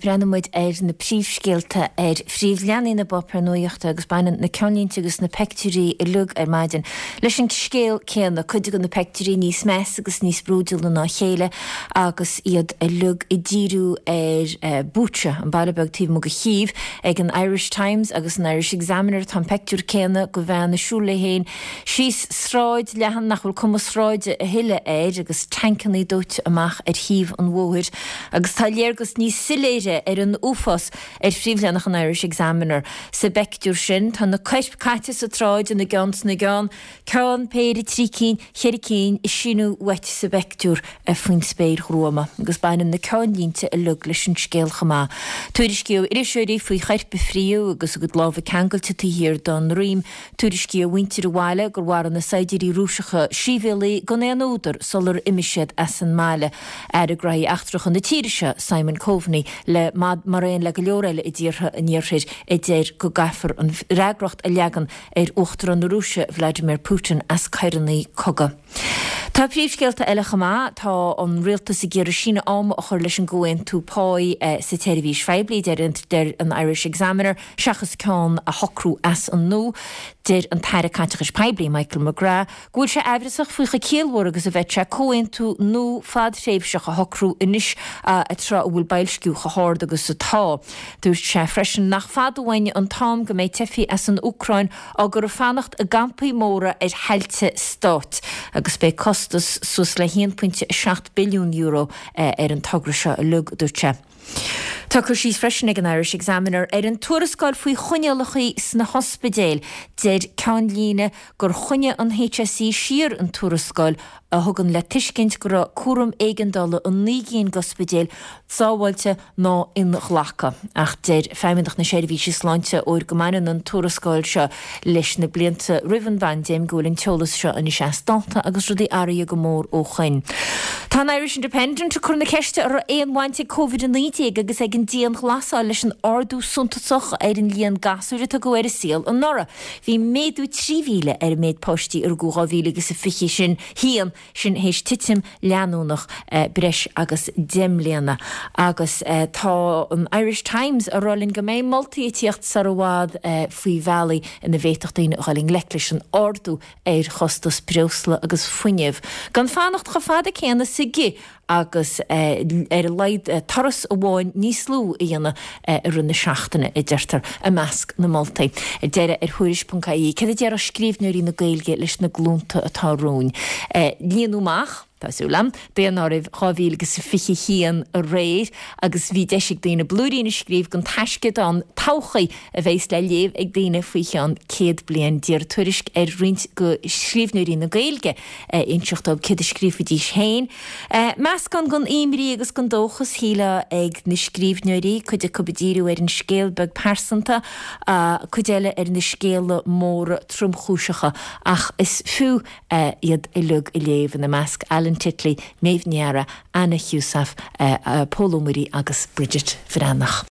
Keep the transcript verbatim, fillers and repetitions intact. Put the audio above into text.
brennemuid ar na príomhscéalta ar phríomhleanaí na bopra nuachta agus bainan na ceannínte agus na pectúrí i lug ar maidin. Leis an scéal céanna chuide go na pectúrí níos meas agus níos brúdil na ná chéile agus iad i lug i ddíriú ar bútre an bailabeg tíomh mo go chiomh ag an Irish Times agus an Irish Examiner tá pectúr céanna go bheith na siúla héin. Sís sráid lehan nach bhfuil cum sráide a hiile éir agus tancannaí dút amach ar híomh an mhóir agus tá léargus níos siléire ar an úfos ar phríomhleanach an Irish Examiner sa bectúr sin tá na coisp caite sa tráid an na gans na gan ceann péir trí cín cheir cín is sinú wet sa bectúr a faoin spéir chróma agus bainan na ceannínte a lug leis an scéal chamá. Tuairisciú irisisiúí faoi chairpe fríú agus go lábh ceangailte tíhir don rím tuairisciú winter bhile gur bhhar na saidirí rúisecha síbhéalaí go éan údar solar imisiad as an máile ar a graí achtrach an na tíirise Simon Coveney le mad maréin le go leoréile i ddíortha a níorthir i déir go gafar an reagracht a leagan ar uachtar an Rúise Vladimir Putin as cairannaí coga. Tá príomhscéalta eile chamá tá an rialtas i ggéir sína am a chuir leis an gcóin tú páí sa téirihís feibli der an Irish Examiner seachas ceann a hocrú as an nó der an taire cantachas peibli Michael McGrath gúil se ebrasach fuicha céalhór agus a bheith se cóin tú nó fad réimhseach a hocrú inis a tra bhfuil bailsciú chaáir agus sa tá. Dúirt se freisin nach fad bhaine an tám go méid tefií as an Ucrain a gur fannacht a gampaí móra ar heilte stát agus be costas sus le one point seven billiún euro ar an tagrase a lug dúirte. Tá chu síos freisin ag an Irish Examiner ar an tuarascáil faoi chuinealachaí sna hospidéal déir ceann líne gur chuine an H S E siar an tuarascáil a thugann le tuiscint gur cuaram éigeandála an nígéon gospidéal sábhailte ná in ghlacha ach déir feimimidach na séirbhí sláinte óir go maireann an tuarascáil seo leis na blianta rihan bhain déim ggóilinn teolas seo in is seastananta agus rudí áirí go mór ó chuin. Tá an Irish Independent chur na ceiste ar éonhainte COVID nineteen agus ag an díon ghlasáil leis an ardú suntasach ar an líon gasúire a go ar a síal an nora. Bhí méadú tríhíle ar méid postí ar gúáhíle agus a fichi sin hían sin hééis titim leanúnach uh, breis agus demléana agus uh, tá an Irish Times a rollin go méid moltaítíocht sarhád uh, faoi Valley in na bhéachtaíine rollin leiclis an ardú ar chostas breusla agus fuineh. Gan fannacht go fada céanna sigi agus uh, ar leid uh, taras a bháin níos lú i dhéanana uh, ar na seachtainna i deirtar a measc na moltaí. Deire ar thuiris.caí, cad a dear a scríbnúirí na gailge leis na glúnta atá rún. Uh, Líanúmach Tásúlam, déan áibh chábhíl agus fichi hían a réir agus bhí deisiigh daoine blúirína scríb gon taiscid an táchaí a bhééis le léomh ag daoine faoicheán céad blian díar tuairisc ar rint go scríbnúirí na gailge inseachtáb cid a scríbhidí héin. Meas gan gon imrí agus gon dóchas híle ag na scríbnúirí chuide cobadíú ar an scéalbeg persanta a chuideile ar na scéala móra trumchúiseacha ach is fiú iad i lug i léomh na measc Alan Titley, Maeve Niara, Anna Husaf, uh, uh, Polo Muri agus Bridget Vrannach.